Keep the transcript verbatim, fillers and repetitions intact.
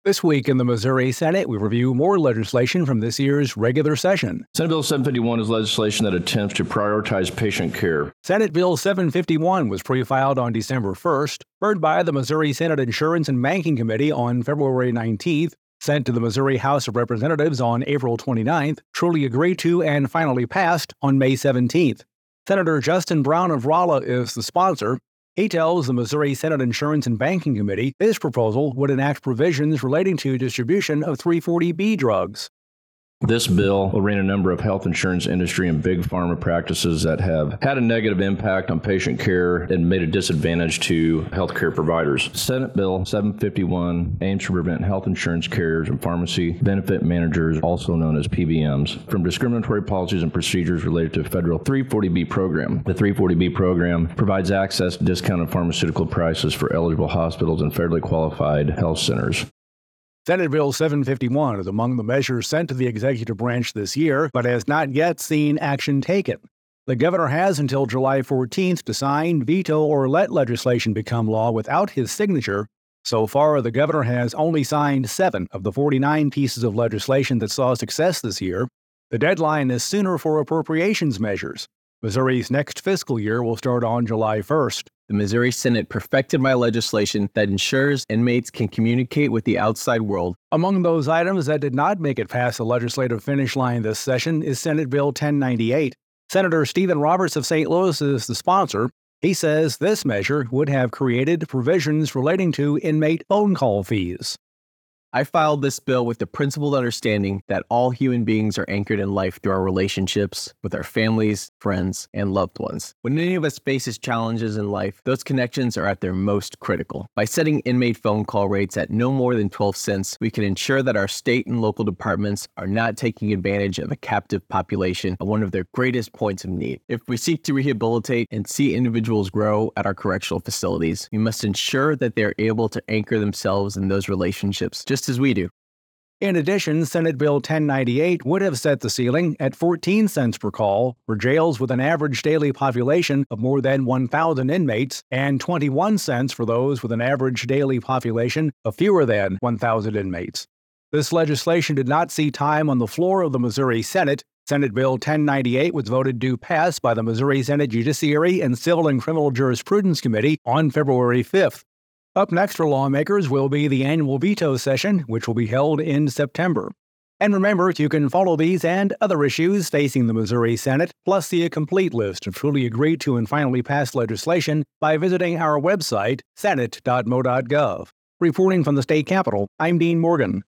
This week in the Missouri Senate, we review more legislation from this year's regular session. Senate Bill seven fifty-one is legislation that attempts to prioritize patient care. Senate Bill seven fifty-one was pre-filed on December first, heard by the Missouri Senate Insurance and Banking Committee on February nineteenth, sent to the Missouri House of Representatives on April twenty-ninth, truly agreed to and finally passed on May seventeenth. Senator Justin Brown of Rolla is the sponsor. He tells the Missouri Senate Insurance and Banking Committee his proposal would enact provisions relating to distribution of three forty B drugs. This bill will rein a number of health insurance industry and big pharma practices that have had a negative impact on patient care and made a disadvantage to healthcare providers. Senate Bill seven fifty-one aims to prevent health insurance carriers and pharmacy benefit managers, also known as P B Ms, from discriminatory policies and procedures related to federal three forty B program. The three forty B program provides access to discounted pharmaceutical prices for eligible hospitals and federally qualified health centers. Senate Bill seven fifty-one is among the measures sent to the executive branch this year, but has not yet seen action taken. The governor has until July fourteenth to sign, veto, or let legislation become law without his signature. So far, the governor has only signed seven of the forty-nine pieces of legislation that saw success this year. The deadline is sooner for appropriations measures. Missouri's next fiscal year will start on July first. The Missouri Senate perfected my legislation that ensures inmates can communicate with the outside world. Among those items that did not make it past the legislative finish line this session is Senate Bill ten ninety-eight. Senator Stephen Roberts of Saint Louis is the sponsor. He says this measure would have created provisions relating to inmate phone call fees. I filed this bill with the principled understanding that all human beings are anchored in life through our relationships with our families, friends, and loved ones. When any of us faces challenges in life, those connections are at their most critical. By setting inmate phone call rates at no more than twelve cents, we can ensure that our state and local departments are not taking advantage of a captive population at one of their greatest points of need. If we seek to rehabilitate and see individuals grow at our correctional facilities, we must ensure that they are able to anchor themselves in those relationships, just as we do. In addition, Senate Bill ten ninety-eight would have set the ceiling at fourteen cents per call for jails with an average daily population of more than one thousand inmates and twenty-one cents for those with an average daily population of fewer than one thousand inmates. This legislation did not see time on the floor of the Missouri Senate. Senate Bill ten ninety-eight was voted to pass by the Missouri Senate Judiciary and Civil and Criminal Jurisprudence Committee on February fifth. Up next for lawmakers will be the annual veto session, which will be held in September. And remember, you can follow these and other issues facing the Missouri Senate, plus see a complete list of truly agreed to and finally passed legislation by visiting our website, senate dot mo dot gov. Reporting from the state capitol, I'm Dean Morgan.